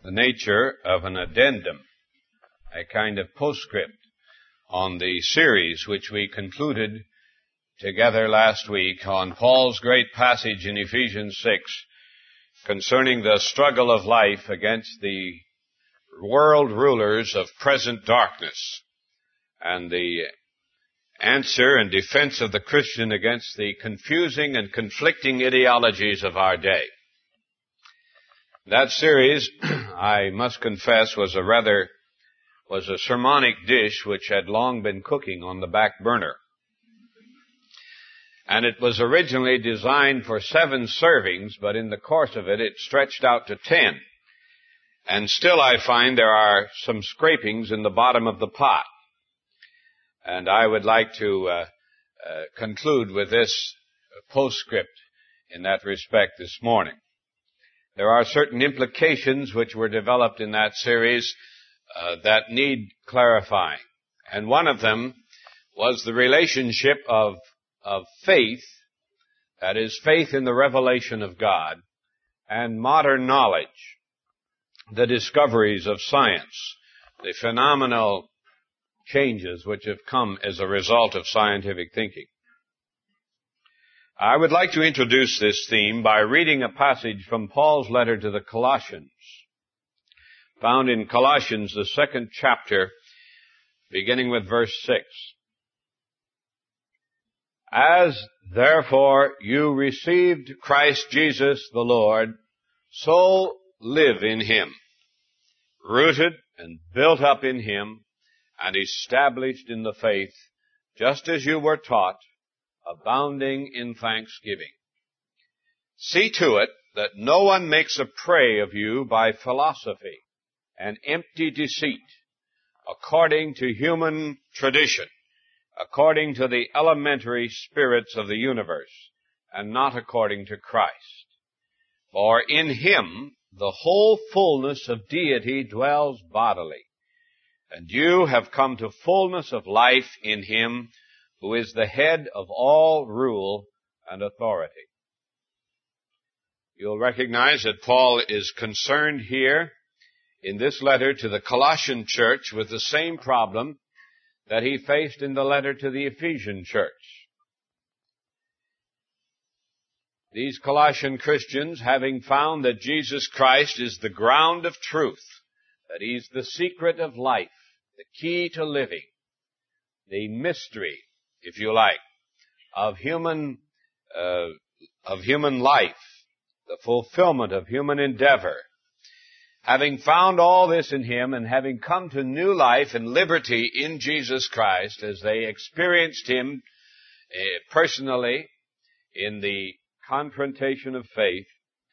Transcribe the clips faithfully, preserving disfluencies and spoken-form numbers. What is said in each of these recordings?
the nature of an addendum, a kind of postscript on the series which we concluded together last week on Paul's great passage in Ephesians six concerning the struggle of life against the world rulers of present darkness and the answer and defense of the Christian against the confusing and conflicting ideologies of our day. That series, I must confess, was a rather, was a sermonic dish which had long been cooking on the back burner. And it was originally designed for seven servings, but in the course of it, it stretched out to ten. And still I find there are some scrapings in the bottom of the pot. And I would like to uh, uh, conclude with this postscript in that respect this morning. There are certain implications which were developed in that series uh, that need clarifying. And one of them was the relationship of, of faith, that is, faith in the revelation of God, and modern knowledge, the discoveries of science, the phenomenal changes which have come as a result of scientific thinking. I would like to introduce this theme by reading a passage from Paul's letter to the Colossians, found in Colossians, the second chapter, beginning with verse six. As therefore you received Christ Jesus the Lord, so live in him, rooted and built up in him, and established in the faith, just as you were taught, abounding in thanksgiving. See to it that no one makes a prey of you by philosophy and empty deceit, according to human tradition, according to the elementary spirits of the universe, and not according to Christ. For in him the whole fullness of deity dwells bodily, and you have come to fullness of life in him, who is the head of all rule and authority. You'll recognize that Paul is concerned here in this letter to the Colossian church with the same problem that he faced in the letter to the Ephesian church. These Colossian Christians, having found that Jesus Christ is the ground of truth, that he's the secret of life, the key to living, the mystery, if you like, of human, uh, of human life, the fulfillment of human endeavor. Having found all this in him and having come to new life and liberty in Jesus Christ as they experienced him uh, personally in the confrontation of faith,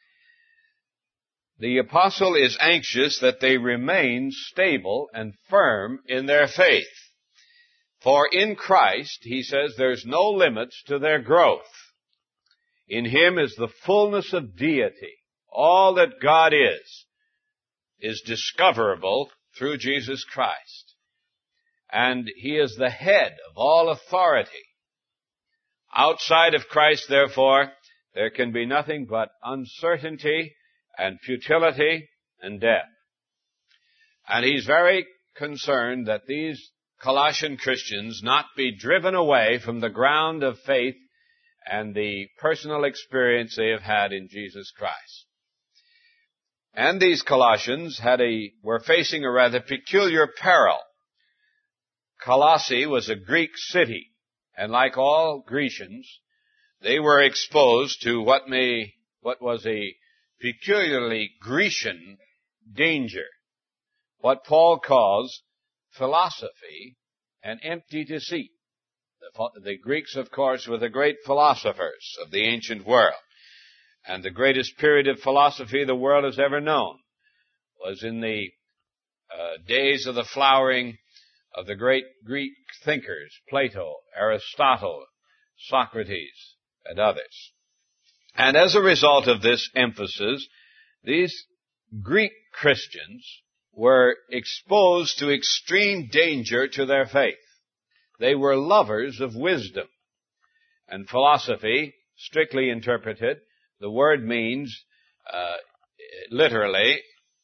the apostle is anxious that they remain stable and firm in their faith. For in Christ, he says, there's no limits to their growth. In him is the fullness of deity. All that God is, is discoverable through Jesus Christ. And he is the head of all authority. Outside of Christ, therefore, there can be nothing but uncertainty and futility and death. And he's very concerned that these Colossian Christians not be driven away from the ground of faith and the personal experience they have had in Jesus Christ. And these Colossians had a, were facing a rather peculiar peril. Colossae was a Greek city, and like all Grecians, they were exposed to what may, what was a peculiarly Grecian danger, what Paul calls philosophy and empty deceit. The, the Greeks, of course, were the great philosophers of the ancient world, and the greatest period of philosophy the world has ever known was in the uh, days of the flowering of the great Greek thinkers, Plato, Aristotle, Socrates, and others. And as a result of this emphasis, these Greek Christians were exposed to extreme danger to their faith. They were lovers of wisdom. And philosophy, strictly interpreted, the word means, uh, literally,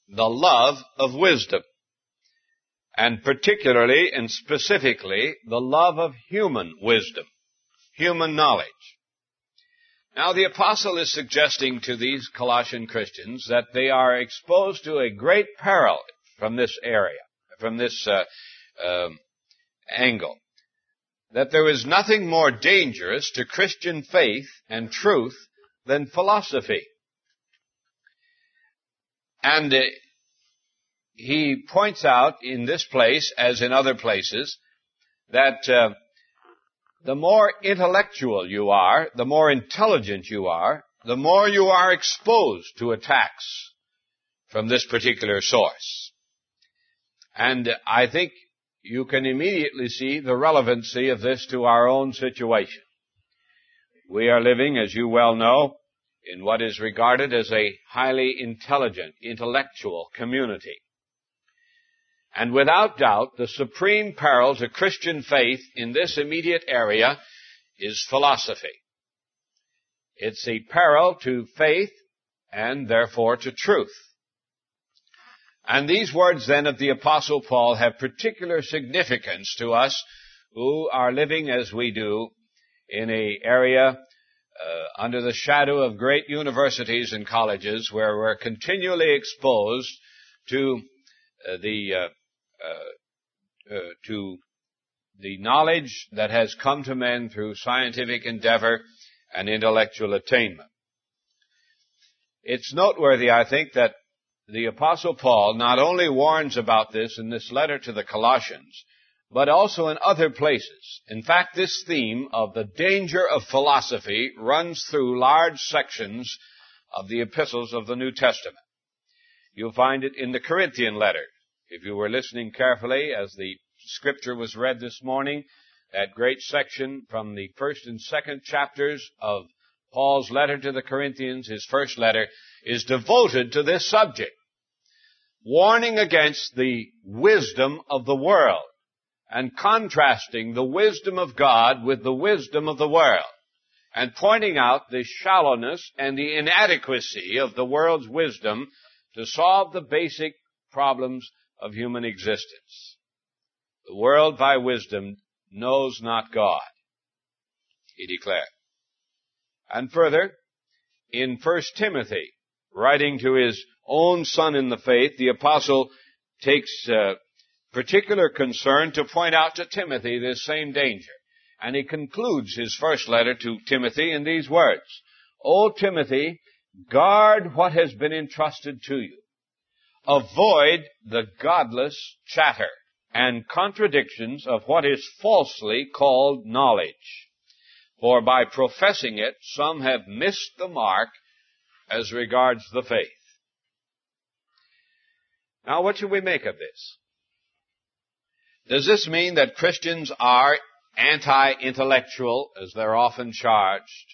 the love of wisdom, and particularly and specifically the love of human wisdom, human knowledge. Now the apostle is suggesting to these Colossian Christians that they are exposed to a great peril from this area, from this uh, um, angle, that there is nothing more dangerous to Christian faith and truth than philosophy. And uh, he points out in this place, as in other places, that uh, the more intellectual you are, the more intelligent you are, the more you are exposed to attacks from this particular source. And I think you can immediately see the relevancy of this to our own situation. We are living, as you well know, in what is regarded as a highly intelligent, intellectual community. And without doubt, the supreme peril to Christian faith in this immediate area is philosophy. It's a peril to faith and therefore to truth. And these words then of the Apostle Paul have particular significance to us who are living as we do in an area uh, under the shadow of great universities and colleges where we're continually exposed to uh, the uh, uh, uh, to the knowledge that has come to men through scientific endeavor and intellectual attainment. It's noteworthy, I think, that the Apostle Paul not only warns about this in this letter to the Colossians, but also in other places. In fact, this theme of the danger of philosophy runs through large sections of the epistles of the New Testament. You'll find it in the Corinthian letter. If you were listening carefully as the scripture was read this morning, that great section from the first and second chapters of Paul's letter to the Corinthians, his first letter, is devoted to this subject, warning against the wisdom of the world and contrasting the wisdom of God with the wisdom of the world, and pointing out the shallowness and the inadequacy of the world's wisdom to solve the basic problems of human existence. The world by wisdom knows not God, he declared. And further, in First Timothy, writing to his own son in the faith, the apostle takes uh, particular concern to point out to Timothy this same danger. And he concludes his first letter to Timothy in these words, O Timothy, guard what has been entrusted to you. Avoid the godless chatter and contradictions of what is falsely called knowledge. For by professing it, some have missed the mark as regards the faith. Now, what should we make of this? Does this mean that Christians are anti-intellectual, as they're often charged?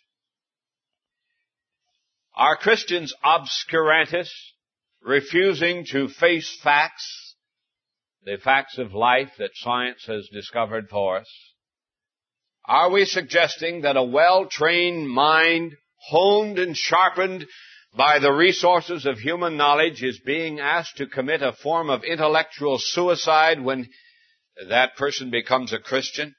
Are Christians obscurantists, refusing to face facts, the facts of life that science has discovered for us? Are we suggesting that a well-trained mind, honed and sharpened by the resources of human knowledge, is being asked to commit a form of intellectual suicide when that person becomes a Christian?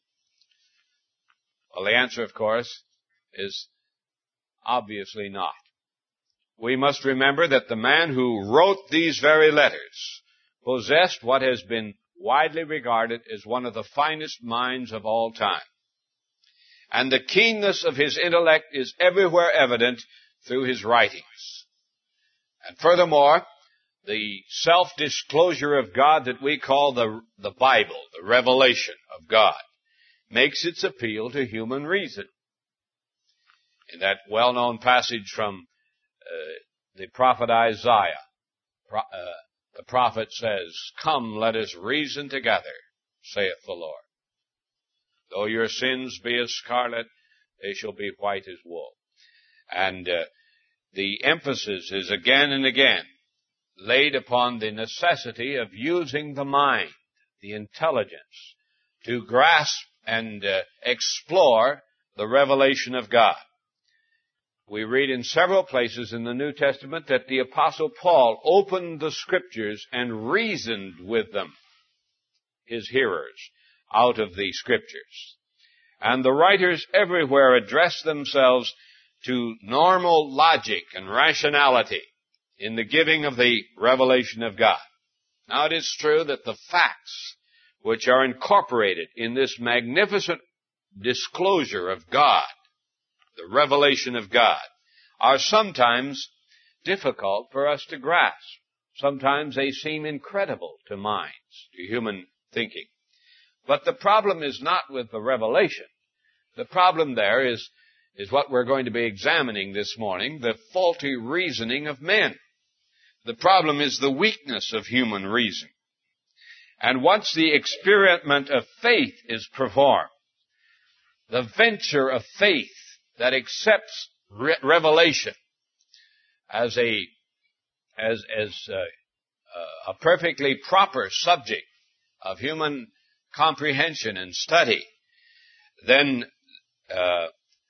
Well, the answer, of course, is obviously not. We must remember that the man who wrote these very letters possessed what has been widely regarded as one of the finest minds of all time. And the keenness of his intellect is everywhere evident through his writings. And furthermore, the self-disclosure of God that we call the, the Bible, the revelation of God, makes its appeal to human reason. In that well-known passage from uh, the prophet Isaiah, pro- uh, the prophet says, Come, let us reason together, saith the Lord. Though your sins be as scarlet, they shall be white as wool. And uh, the emphasis is again and again laid upon the necessity of using the mind, the intelligence, to grasp and uh, explore the revelation of God. we read in several places in the New Testament that the Apostle Paul opened the Scriptures and reasoned with them, his hearers, out of the Scriptures. And the writers everywhere address themselves to normal logic and rationality in the giving of the revelation of God. Now, it is true that the facts which are incorporated in this magnificent disclosure of God, the revelation of God, are sometimes difficult for us to grasp. Sometimes they seem incredible to minds, to human thinking. But the problem is not with the revelation. The problem there is, is what we're going to be examining this morning, the faulty reasoning of men. The problem is the weakness of human reason. And once the experiment of faith is performed, the venture of faith that accepts re- revelation as a as as uh, a perfectly proper subject of human comprehension and study, then uh,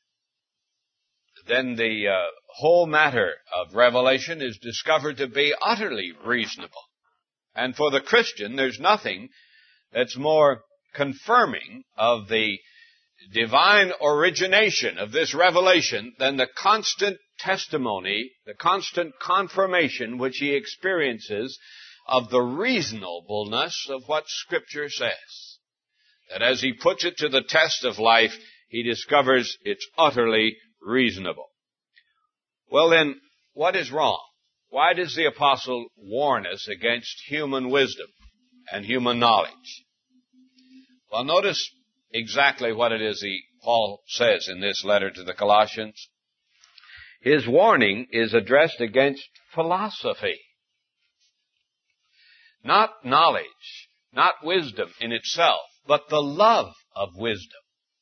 then the uh, whole matter of revelation is discovered to be utterly reasonable. And for the Christian, there's nothing that's more confirming of the divine origination of this revelation than the constant testimony, the constant confirmation which he experiences of the reasonableness of what Scripture says. That as he puts it to the test of life, he discovers it's utterly reasonable. Well then, what is wrong? Why does the apostle warn us against human wisdom and human knowledge? Well, notice exactly what it is he, Paul says in this letter to the Colossians. His warning is addressed against philosophy. Not knowledge, not wisdom in itself, but the love of wisdom.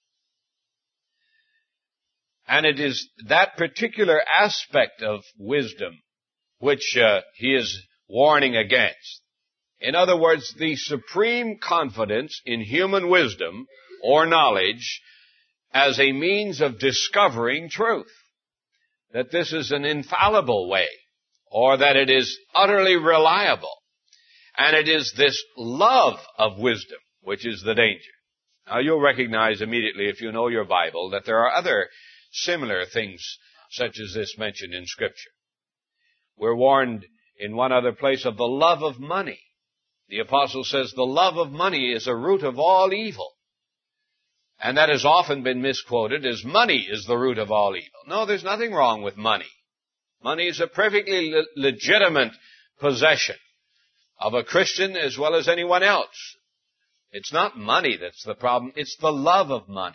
And it is that particular aspect of wisdom which uh, he is warning against. In other words, the supreme confidence in human wisdom or knowledge as a means of discovering truth. That this is an infallible way, or that it is utterly reliable. And it is this love of wisdom which is the danger. Now, you'll recognize immediately, if you know your Bible, that there are other similar things such as this mentioned in Scripture. We're warned in one other place of the love of money. The apostle says the love of money is a root of all evil. And that has often been misquoted as money is the root of all evil. No, there's nothing wrong with money. Money is a perfectly le- legitimate possession of a Christian as well as anyone else. It's not money that's the problem, it's the love of money.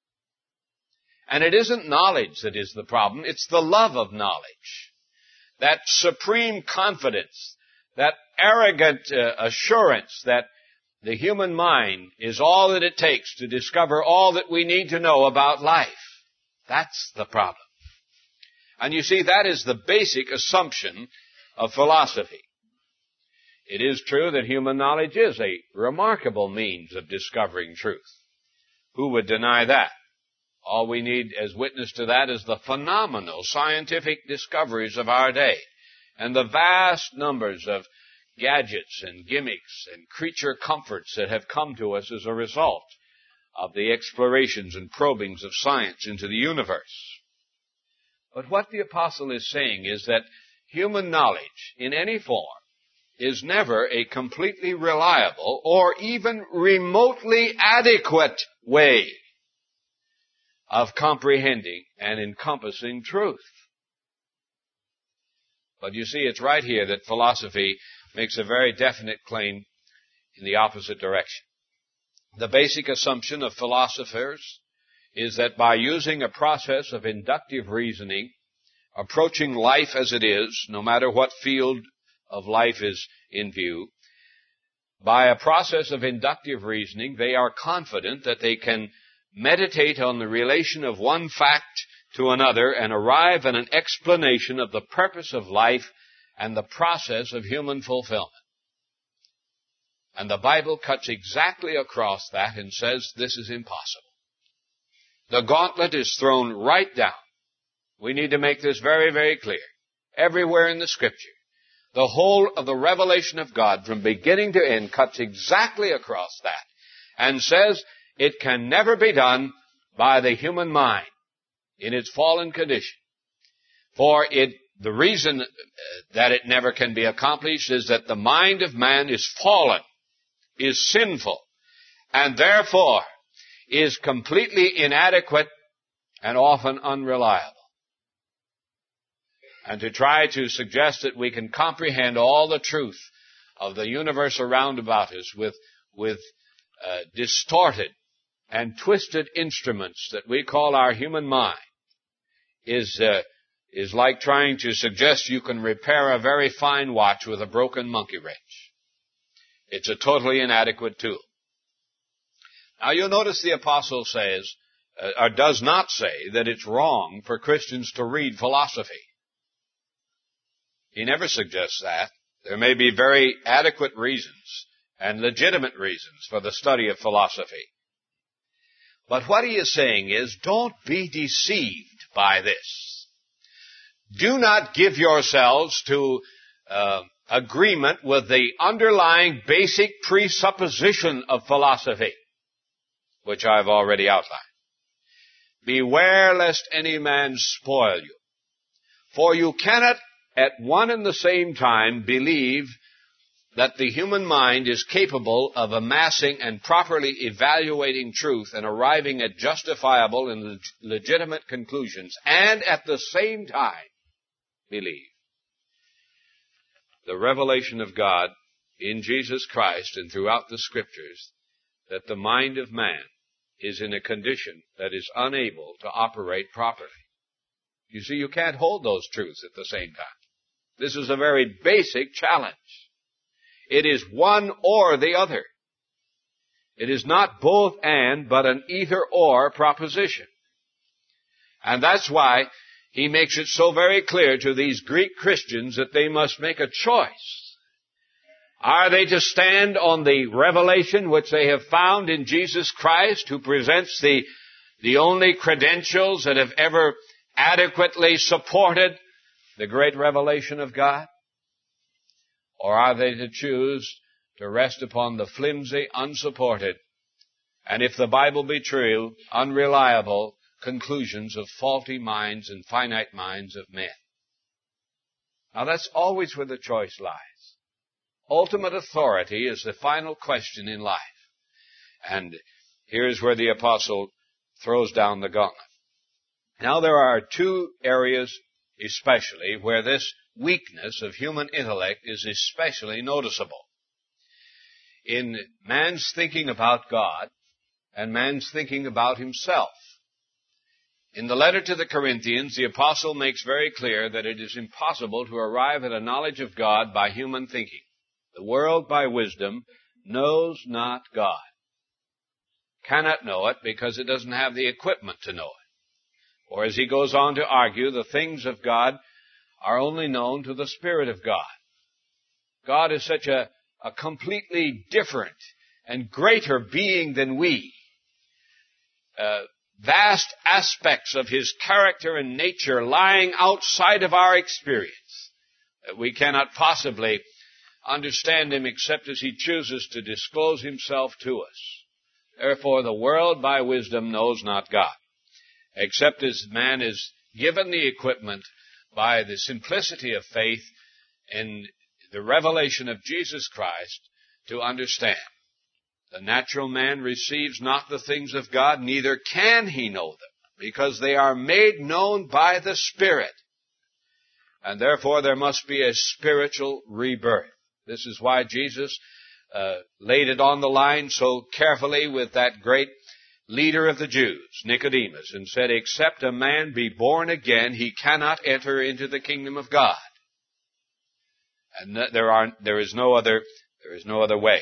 And it isn't knowledge that is the problem, it's the love of knowledge. That supreme confidence, that arrogant uh, assurance that the human mind is all that it takes to discover all that we need to know about life. That's the problem. And you see, that is the basic assumption of philosophy. It is true that human knowledge is a remarkable means of discovering truth. Who would deny that? All we need as witness to that is the phenomenal scientific discoveries of our day and the vast numbers of gadgets and gimmicks and creature comforts that have come to us as a result of the explorations and probings of science into the universe. But what the apostle is saying is that human knowledge in any form is never a completely reliable or even remotely adequate way of comprehending and encompassing truth. But you see, it's right here that philosophy makes a very definite claim in the opposite direction. The basic assumption of philosophers is that by using a process of inductive reasoning, approaching life as it is, no matter what field of life is in view, by a process of inductive reasoning, they are confident that they can meditate on the relation of one fact to another and arrive at an explanation of the purpose of life and the process of human fulfillment. And the Bible cuts exactly across that and says this is impossible. The gauntlet is thrown right down. We need to make this very, very clear. Everywhere in the Scripture, the whole of the revelation of God from beginning to end cuts exactly across that and says it can never be done by the human mind in its fallen condition. For it, the reason that it never can be accomplished is that the mind of man is fallen, is sinful, and therefore is completely inadequate and often unreliable. And to try to suggest that we can comprehend all the truth of the universe around about us with, with uh, distorted and twisted instruments that we call our human mind is uh, is like trying to suggest you can repair a very fine watch with a broken monkey wrench. It's a totally inadequate tool. Now you'll notice the apostle says, uh, or does not say, that it's wrong for Christians to read philosophy. He never suggests that. There may be very adequate reasons and legitimate reasons for the study of philosophy. But what he is saying is, don't be deceived by this. Do not give yourselves to uh, agreement with the underlying basic presupposition of philosophy, which I've already outlined. Beware lest any man spoil you. For you cannot at one and the same time believe that the human mind is capable of amassing and properly evaluating truth and arriving at justifiable and leg- legitimate conclusions, and at the same time believe the revelation of God in Jesus Christ and throughout the Scriptures that the mind of man is in a condition that is unable to operate properly. You see, you can't hold those truths at the same time. This is a very basic challenge. It is one or the other. It is not both and, but an either-or proposition. And that's why he makes it so very clear to these Greek Christians that they must make a choice. Are they to stand on the revelation which they have found in Jesus Christ, who presents the, the only credentials that have ever adequately supported the great revelation of God? Or are they to choose to rest upon the flimsy, unsupported, and if the Bible be true, unreliable conclusions of faulty minds and finite minds of men? Now that's always where the choice lies. Ultimate authority is the final question in life. And here's where the apostle throws down the gauntlet. Now there are two areas especially where this weakness of human intellect is especially noticeable. In man's thinking about God and man's thinking about himself. In the letter to the Corinthians, the apostle makes very clear that it is impossible to arrive at a knowledge of God by human thinking. The world by wisdom knows not God. Cannot know it because it doesn't have the equipment to know it. Or as he goes on to argue, the things of God are only known to the Spirit of God. God is such a, a completely different and greater being than we. Uh, vast aspects of his character and nature lying outside of our experience, that we cannot possibly understand him except as he chooses to disclose himself to us. Therefore, the world by wisdom knows not God, except as man is given the equipment by the simplicity of faith in the revelation of Jesus Christ to understand. The natural man receives not the things of God, neither can he know them, because they are made known by the Spirit. And therefore there must be a spiritual rebirth. This is why Jesus uh, laid it on the line so carefully with that great leader of the Jews, Nicodemus, and said, except a man be born again, he cannot enter into the kingdom of God. And there are, there is no other, there is no other way.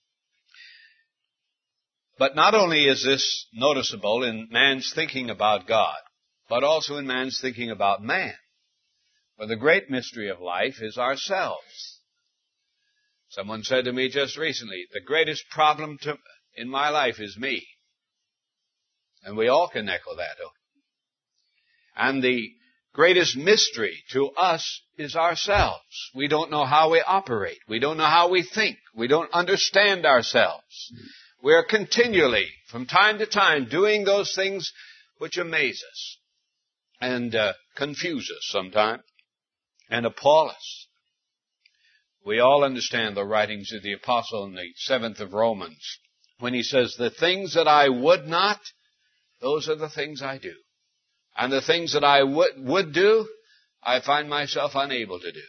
But not only is this noticeable in man's thinking about God, but also in man's thinking about man. For the great mystery of life is ourselves. Someone said to me just recently, the greatest problem to, in my life is me. And we all can echo that. And the, greatest mystery to us is ourselves. We don't know how we operate. We don't know how we think. We don't understand ourselves. We are continually, from time to time, doing those things which amaze us and uh, confuse us sometimes and appall us. We all understand the writings of the apostle in the seventh of Romans when he says, the things that I would not, those are the things I do. And the things that I would, would do, I find myself unable to do.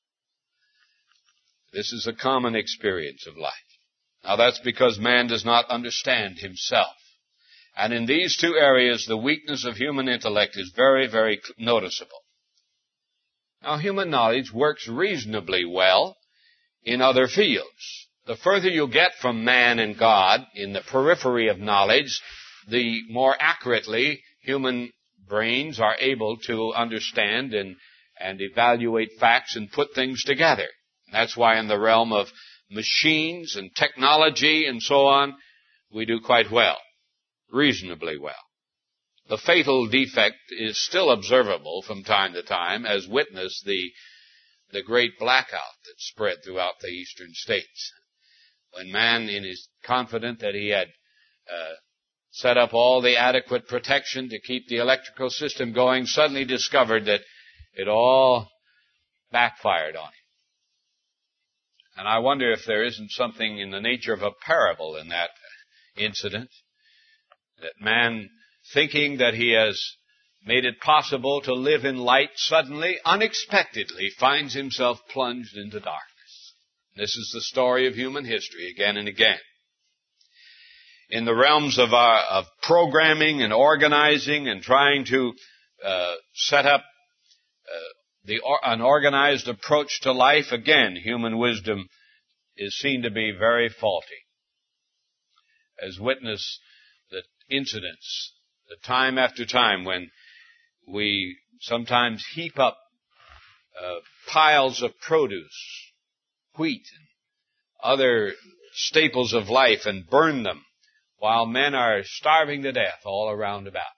This is a common experience of life. Now that's because man does not understand himself. And in these two areas, the weakness of human intellect is very, very noticeable. Now human knowledge works reasonably well in other fields. The further you get from man and God in the periphery of knowledge, the more accurately human brains are able to understand and, and evaluate facts and put things together. That's why in the realm of machines and technology and so on, we do quite well, reasonably well. The fatal defect is still observable from time to time, as witness the, the great blackout that spread throughout the eastern states. When man is confident that he had uh, set up all the adequate protection to keep the electrical system going, suddenly discovered that it all backfired on him. And I wonder if there isn't something in the nature of a parable in that incident, that man, thinking that he has made it possible to live in light, suddenly, unexpectedly, finds himself plunged into darkness. This is the story of human history again and again. In the realms of, our, of programming and organizing and trying to uh, set up uh, the or, an organized approach to life, again, human wisdom is seen to be very faulty. As witness the incidents, the time after time when we sometimes heap up uh, piles of produce, wheat, and other staples of life and burn them, while men are starving to death all around about.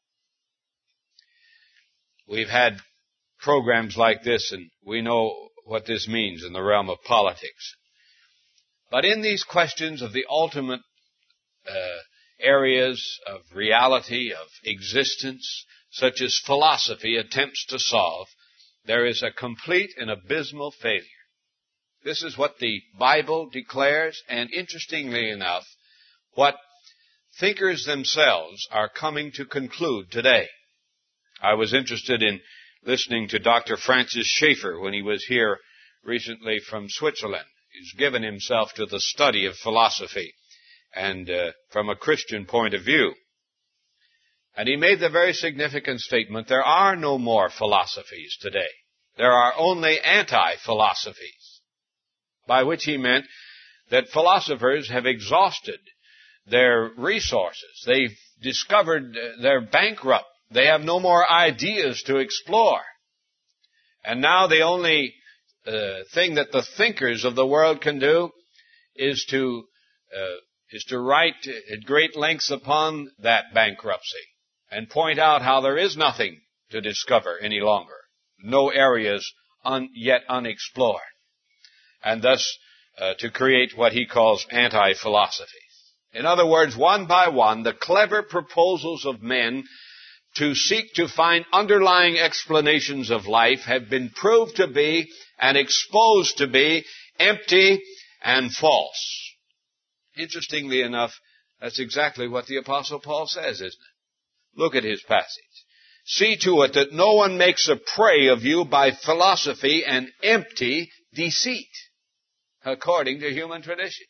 We've had programs like this, and we know what this means in the realm of politics. But in these questions of the ultimate uh, areas of reality, of existence, such as philosophy attempts to solve, there is a complete and abysmal failure. This is what the Bible declares, and interestingly enough, what thinkers themselves are coming to conclude today. I was interested in listening to Doctor Francis Schaeffer when he was here recently from Switzerland. He's given himself to the study of philosophy and uh, from a Christian point of view. And he made the very significant statement, there are no more philosophies today. There are only anti-philosophies. By which he meant that philosophers have exhausted their resources. They've discovered they're bankrupt. They have no more ideas to explore. And now the only uh, thing that the thinkers of the world can do is to uh, is to write at great lengths upon that bankruptcy and point out how there is nothing to discover any longer. No areas un, yet unexplored. And thus uh, to create what he calls anti-philosophy. In other words, one by one, the clever proposals of men to seek to find underlying explanations of life have been proved to be and exposed to be empty and false. Interestingly enough, that's exactly what the Apostle Paul says, isn't it? Look at his passage. See to it that no one makes a prey of you by philosophy and empty deceit, according to human tradition.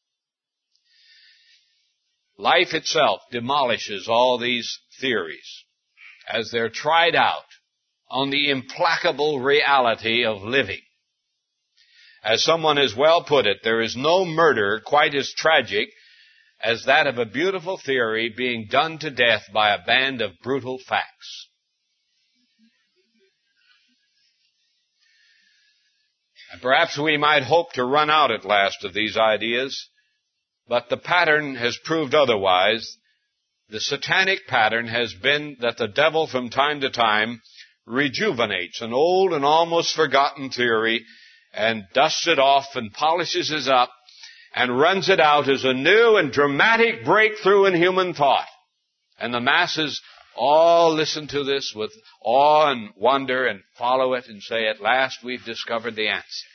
Life itself demolishes all these theories as they're tried out on the implacable reality of living. As someone has well put it, there is no murder quite as tragic as that of a beautiful theory being done to death by a band of brutal facts. And perhaps we might hope to run out at last of these ideas, but the pattern has proved otherwise. The satanic pattern has been that the devil from time to time rejuvenates an old and almost forgotten theory and dusts it off and polishes it up and runs it out as a new and dramatic breakthrough in human thought. And the masses all listen to this with awe and wonder and follow it and say, at last we've discovered the answer.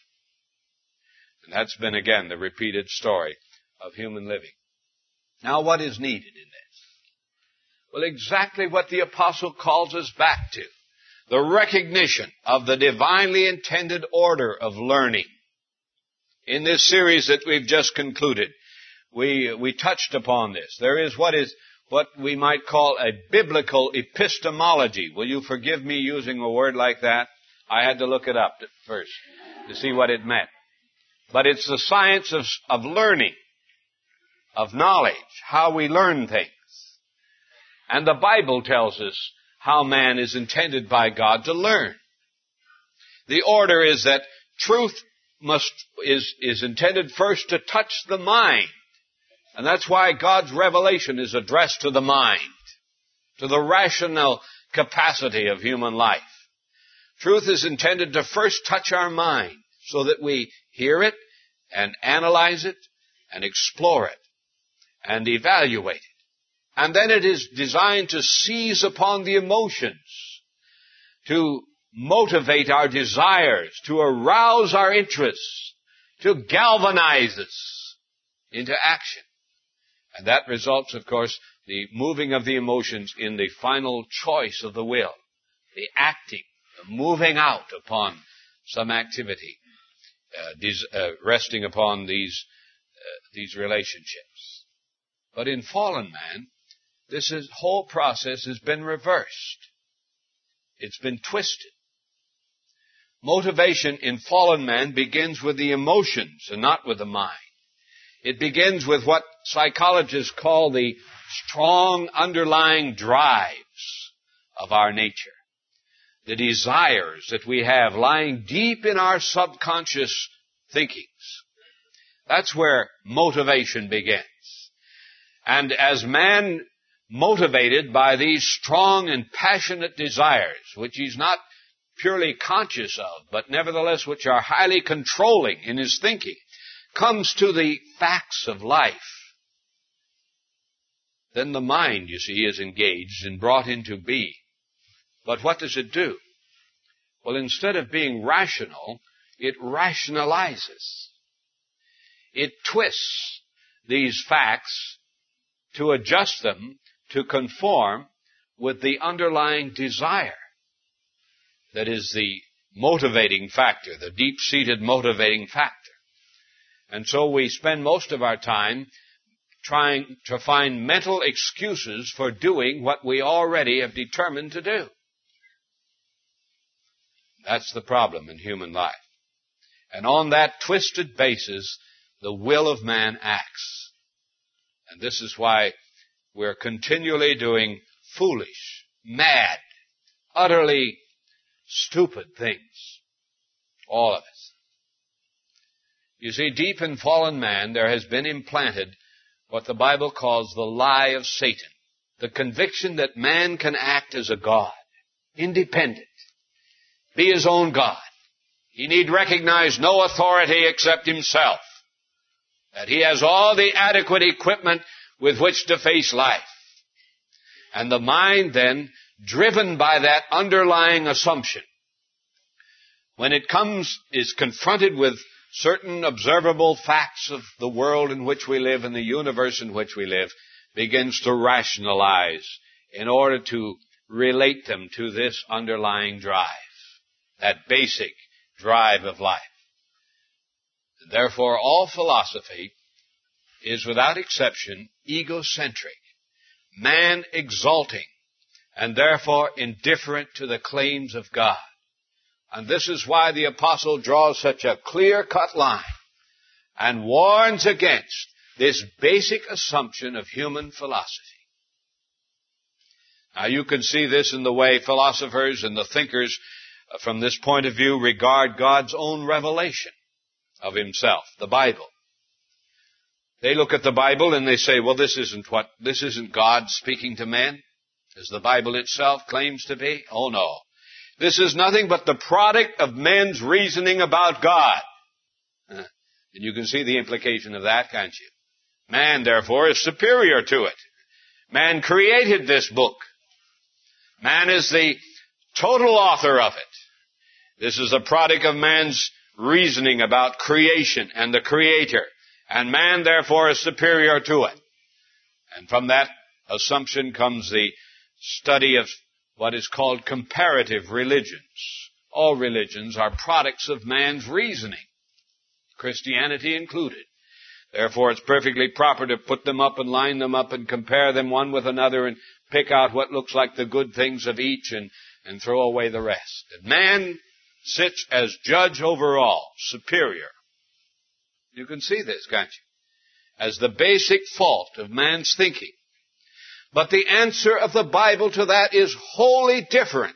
And that's been, again, the repeated story of human living. Now, what is needed in this? Well, exactly what the apostle calls us back to. The recognition of the divinely intended order of learning. In this series that we've just concluded, we, we touched upon this. There is what is what we might call a biblical epistemology. Will you forgive me using a word like that? I had to look it up first to see what it meant. But it's the science of, of learning, of knowledge, how we learn things. And the Bible tells us how man is intended by God to learn. The order is that truth must is, is intended first to touch the mind. And that's why God's revelation is addressed to the mind, to the rational capacity of human life. Truth is intended to first touch our mind so that we hear it and analyze it and explore it and evaluate it. And then it is designed to seize upon the emotions, to motivate our desires, to arouse our interests, to galvanize us into action. And that results, of course, the moving of the emotions in the final choice of the will, the acting, the moving out upon some activity, uh, des- uh, resting upon these uh, these relationships. But in fallen man, this is, whole process has been reversed. It's been twisted. Motivation in fallen man begins with the emotions and not with the mind. It begins with what psychologists call the strong underlying drives of our nature. The desires that we have lying deep in our subconscious thinkings. That's where motivation begins. And as man motivated by these strong and passionate desires, which he's not purely conscious of, but nevertheless which are highly controlling in his thinking, comes to the facts of life, then the mind, you see, is engaged and brought into being. But what does it do? Well, instead of being rational, it rationalizes. It twists these facts to adjust them to conform with the underlying desire that is the motivating factor, the deep-seated motivating factor. And so we spend most of our time trying to find mental excuses for doing what we already have determined to do. That's the problem in human life. And on that twisted basis, the will of man acts. And this is why we're continually doing foolish, mad, utterly stupid things. All of us. You see, deep in fallen man, there has been implanted what the Bible calls the lie of Satan. The conviction that man can act as a god, independent, be his own god. He need recognize no authority except himself. That he has all the adequate equipment with which to face life. And the mind then, driven by that underlying assumption, when it comes, is confronted with certain observable facts of the world in which we live and the universe in which we live, begins to rationalize in order to relate them to this underlying drive, that basic drive of life. And therefore, all philosophy is without exception egocentric, man exalting, and therefore indifferent to the claims of God. And this is why the apostle draws such a clear-cut line and warns against this basic assumption of human philosophy. Now you can see this in the way philosophers and the thinkers from this point of view regard God's own revelation of himself, the Bible. They look at the Bible and they say, well, this isn't what, this isn't God speaking to men, as the Bible itself claims to be. Oh no. This is nothing but the product of men's reasoning about God. And you can see the implication of that, can't you? Man, therefore, is superior to it. Man created this book. Man is the total author of it. This is a product of man's reasoning about creation and the Creator. And man, therefore, is superior to it. And from that assumption comes the study of what is called comparative religions. All religions are products of man's reasoning, Christianity included. Therefore, it's perfectly proper to put them up and line them up and compare them one with another and pick out what looks like the good things of each and, and throw away the rest. And man sits as judge over all, superior. You can see this, can't you? As the basic fault of man's thinking. But the answer of the Bible to that is wholly different.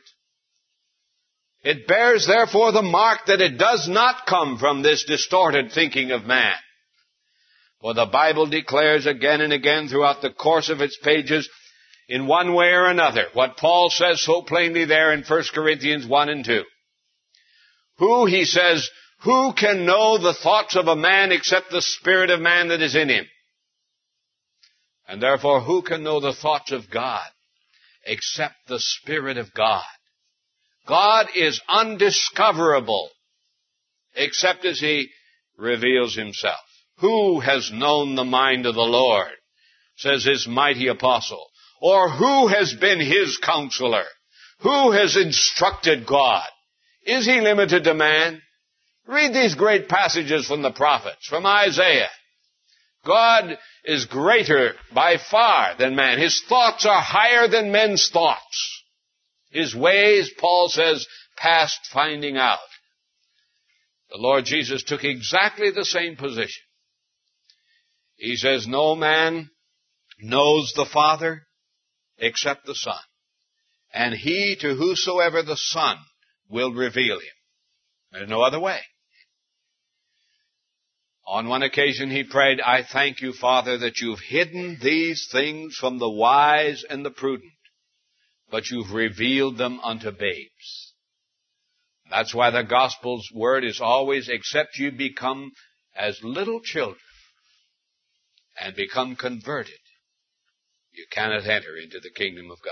It bears, therefore, the mark that it does not come from this distorted thinking of man. For the Bible declares again and again throughout the course of its pages, in one way or another, what Paul says so plainly there in First Corinthians one and two. Who, he says, who can know the thoughts of a man except the spirit of man that is in him? And therefore, who can know the thoughts of God except the Spirit of God? God is undiscoverable except as He reveals Himself. Who has known the mind of the Lord, says His mighty apostle? Or who has been His counselor? Who has instructed God? Is He limited to man? Read these great passages from the prophets, from Isaiah. God is greater by far than man. His thoughts are higher than men's thoughts. His ways, Paul says, past finding out. The Lord Jesus took exactly the same position. He says, no man knows the Father except the Son, and He to whosoever the Son will reveal Him. There's no other way. On one occasion he prayed, I thank you, Father, that you've hidden these things from the wise and the prudent, but you've revealed them unto babes. That's why the gospel's word is always, except you become as little children and become converted, you cannot enter into the kingdom of God.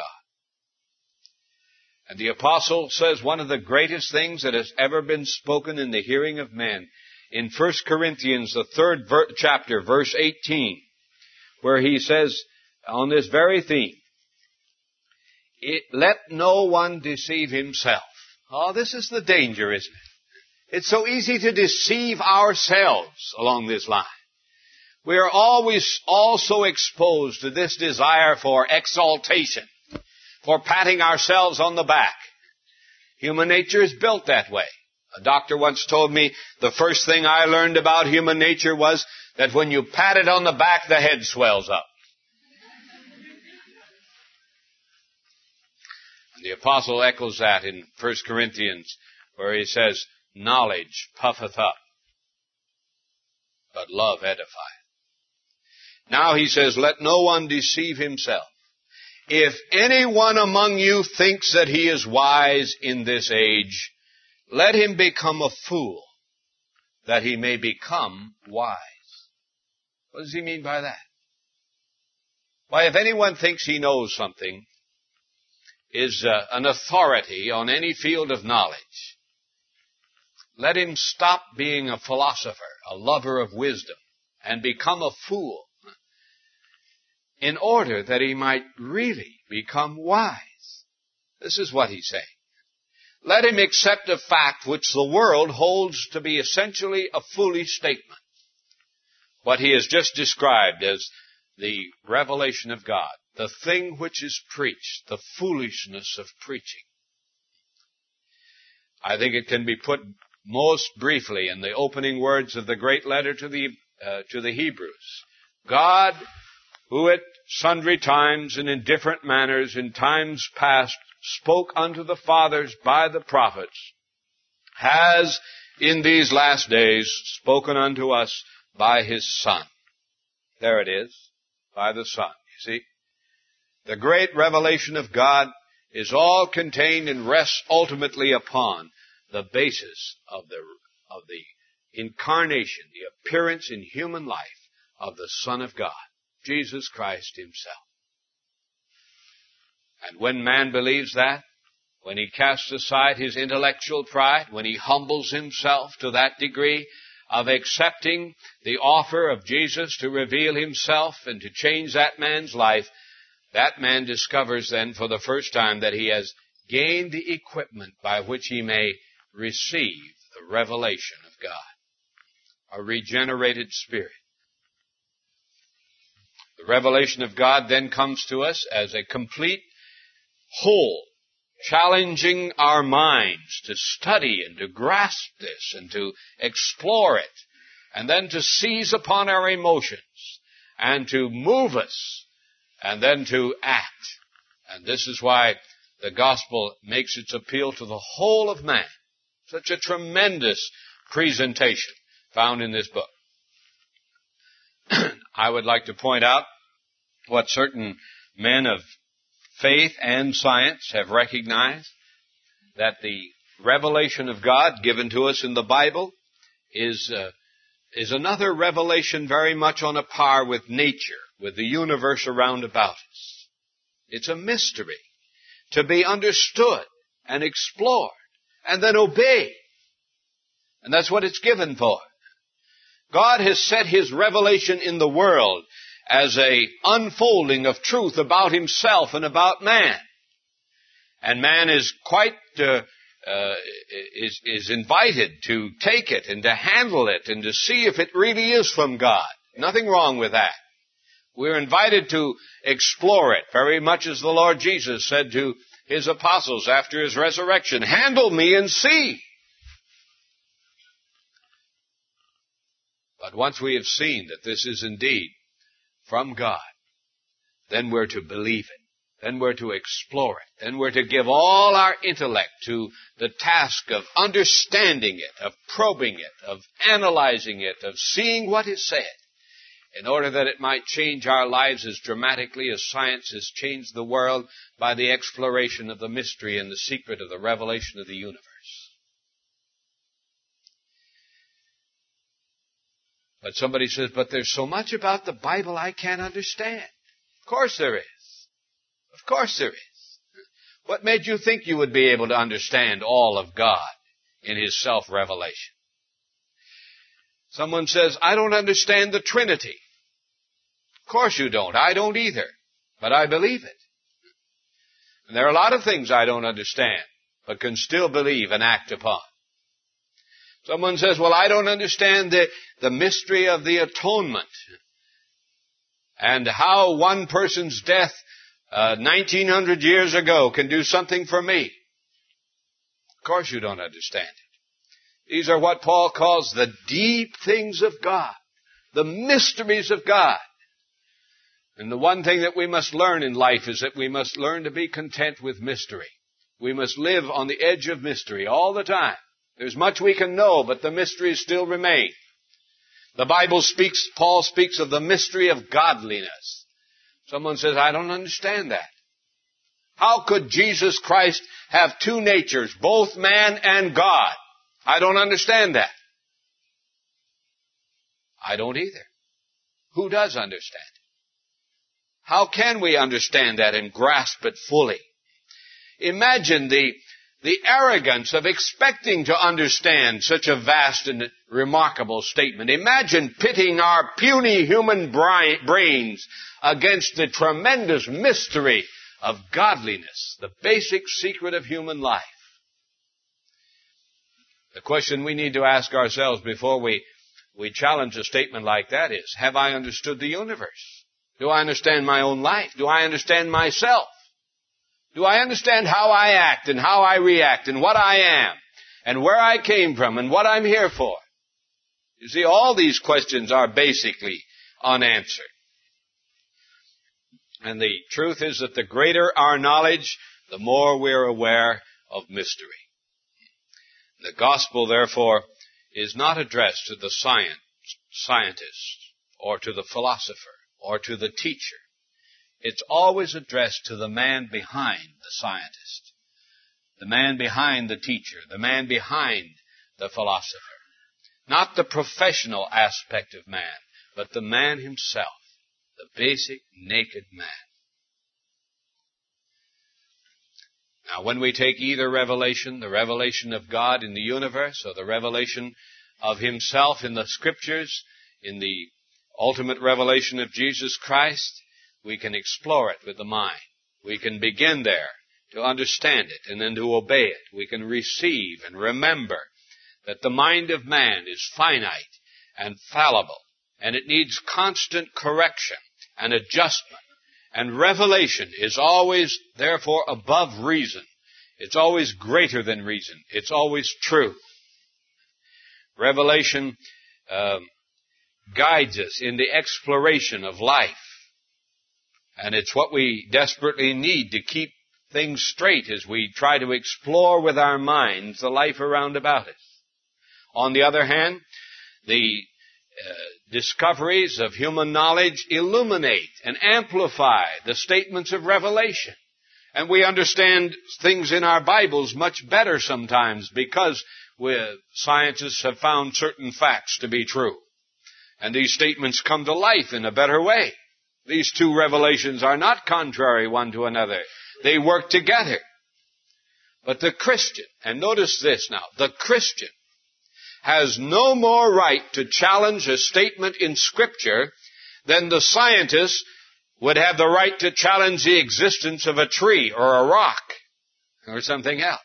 And the apostle says one of the greatest things that has ever been spoken in the hearing of men in First Corinthians, the third ver- chapter, verse eighteen, where he says on this very theme, it, let no one deceive himself. Oh, this is the danger, isn't it? It's so easy to deceive ourselves along this line. We are always also exposed to this desire for exaltation, for patting ourselves on the back. Human nature is built that way. A doctor once told me the first thing I learned about human nature was that when you pat it on the back, the head swells up. And the apostle echoes that in First Corinthians, where he says, knowledge puffeth up, but love edifieth. Now he says, let no one deceive himself. If anyone among you thinks that he is wise in this age, let him become a fool, that he may become wise. What does he mean by that? Why, if anyone thinks he knows something, is uh, an authority on any field of knowledge, let him stop being a philosopher, a lover of wisdom, and become a fool, in order that he might really become wise. This is what he's saying. Let him accept a fact which the world holds to be essentially a foolish statement. What he has just described as the revelation of God, the thing which is preached, the foolishness of preaching. I think it can be put most briefly in the opening words of the great letter to the uh, to the Hebrews. God, who at sundry times and in different manners in times past spoke unto the fathers by the prophets, has in these last days spoken unto us by His Son. There it is, by the Son. You see, the great revelation of God is all contained and rests ultimately upon the basis of the, of the incarnation, the appearance in human life of the Son of God, Jesus Christ himself. And when man believes that, when he casts aside his intellectual pride, when he humbles himself to that degree of accepting the offer of Jesus to reveal himself and to change that man's life, that man discovers then for the first time that he has gained the equipment by which he may receive the revelation of God, a regenerated spirit. The revelation of God then comes to us as a complete whole, challenging our minds to study and to grasp this and to explore it, and then to seize upon our emotions and to move us and then to act. And this is why the gospel makes its appeal to the whole of man. Such a tremendous presentation found in this book. I would like to point out what certain men of faith and science have recognized, that the revelation of God given to us in the Bible is uh, is another revelation very much on a par with nature, with the universe around about us. It's a mystery to be understood and explored and then obeyed. And that's what it's given for. God has set his revelation in the world as a unfolding of truth about himself and about man. And man is quite, uh, uh, is, is invited to take it and to handle it and to see if it really is from God. Nothing wrong with that. We're invited to explore it, very much as the Lord Jesus said to his apostles after his resurrection, "Handle me and see." But once we have seen that this is indeed from God, then we're to believe it. Then we're to explore it. Then we're to give all our intellect to the task of understanding it, of probing it, of analyzing it, of seeing what is said, in order that it might change our lives as dramatically as science has changed the world by the exploration of the mystery and the secret of the revelation of the universe. But somebody says, but there's so much about the Bible I can't understand. Of course there is. Of course there is. What made you think you would be able to understand all of God in his self-revelation? Someone says, I don't understand the Trinity. Of course you don't. I don't either. But I believe it. And there are a lot of things I don't understand, but can still believe and act upon. Someone says, well, I don't understand the, the mystery of the atonement and how one person's death uh, nineteen hundred years ago can do something for me. Of course you don't understand it. These are what Paul calls the deep things of God, the mysteries of God. And the one thing that we must learn in life is that we must learn to be content with mystery. We must live on the edge of mystery all the time. There's much we can know, but the mysteries still remain. The Bible speaks, Paul speaks of the mystery of godliness. Someone says, I don't understand that. How could Jesus Christ have two natures, both man and God? I don't understand that. I don't either. Who does understand it? How can we understand that and grasp it fully? Imagine the The arrogance of expecting to understand such a vast and remarkable statement. Imagine pitting our puny human brains against the tremendous mystery of godliness, the basic secret of human life. The question we need to ask ourselves before we, we challenge a statement like that is, have I understood the universe? Do I understand my own life? Do I understand myself? Do I understand how I act and how I react and what I am and where I came from and what I'm here for? You see, all these questions are basically unanswered. And the truth is that the greater our knowledge, the more we're aware of mystery. The gospel, therefore, is not addressed to the science, scientist or to the philosopher or to the teacher. it's always addressed to the man behind the scientist, the man behind the teacher, the man behind the philosopher. Not the professional aspect of man, but the man himself, the basic naked man. Now, when we take either revelation, the revelation of God in the universe, or the revelation of himself in the Scriptures, in the ultimate revelation of Jesus Christ, we can explore it with the mind. We can begin there to understand it and then to obey it. We can receive and remember that the mind of man is finite and fallible, and it needs constant correction and adjustment. And revelation is always, therefore, above reason. It's always greater than reason. It's always true. Revelation um, guides us in the exploration of life. And it's what we desperately need to keep things straight as we try to explore with our minds the life around about us. On the other hand, the uh, discoveries of human knowledge illuminate and amplify the statements of revelation. And we understand things in our Bibles much better sometimes because we, scientists have found certain facts to be true. And these statements come to life in a better way. These two revelations are not contrary one to another. They work together. But the Christian, and notice this now, the Christian has no more right to challenge a statement in Scripture than the scientist would have the right to challenge the existence of a tree or a rock or something else.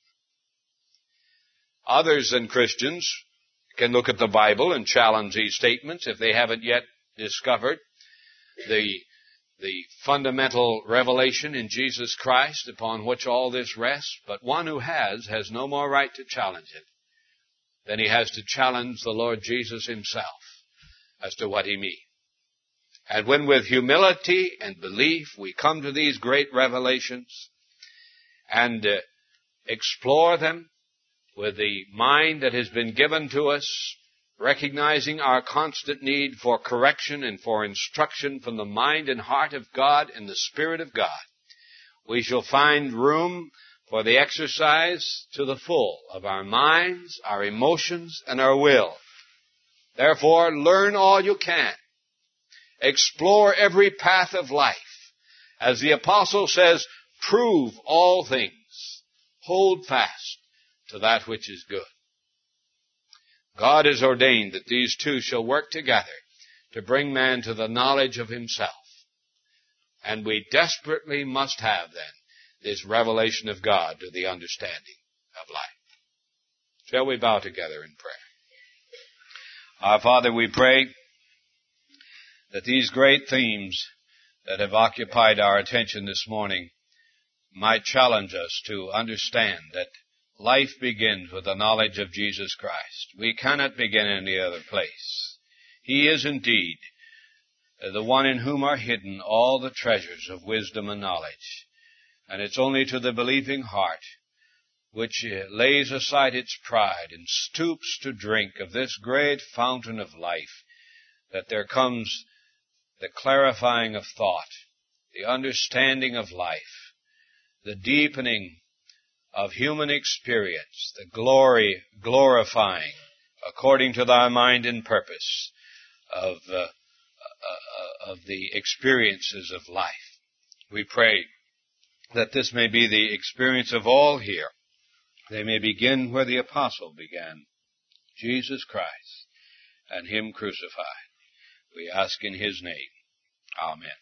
Others than Christians can look at the Bible and challenge these statements if they haven't yet discovered the, the fundamental revelation in Jesus Christ upon which all this rests. But one who has, has no more right to challenge it than he has to challenge the Lord Jesus himself as to what he means. And when with humility and belief we come to these great revelations and uh, explore them with the mind that has been given to us, recognizing our constant need for correction and for instruction from the mind and heart of God and the Spirit of God, we shall find room for the exercise to the full of our minds, our emotions, and our will. Therefore, learn all you can. Explore every path of life. As the apostle says, prove all things. Hold fast to that which is good. God has ordained that these two shall work together to bring man to the knowledge of himself. And we desperately must have, then, this revelation of God to the understanding of life. Shall we bow together in prayer? Our Father, we pray that these great themes that have occupied our attention this morning might challenge us to understand that life begins with the knowledge of Jesus Christ. We cannot begin in any other place. He is indeed the one in whom are hidden all the treasures of wisdom and knowledge. And it's only to the believing heart, which lays aside its pride and stoops to drink of this great fountain of life, that there comes the clarifying of thought, the understanding of life, the deepening of human experience, the glory, glorifying, according to thy mind and purpose, of, uh, uh, of the experiences of life. We pray that this may be the experience of all here. They may begin where the apostle began, Jesus Christ and him crucified. We ask in his name. Amen.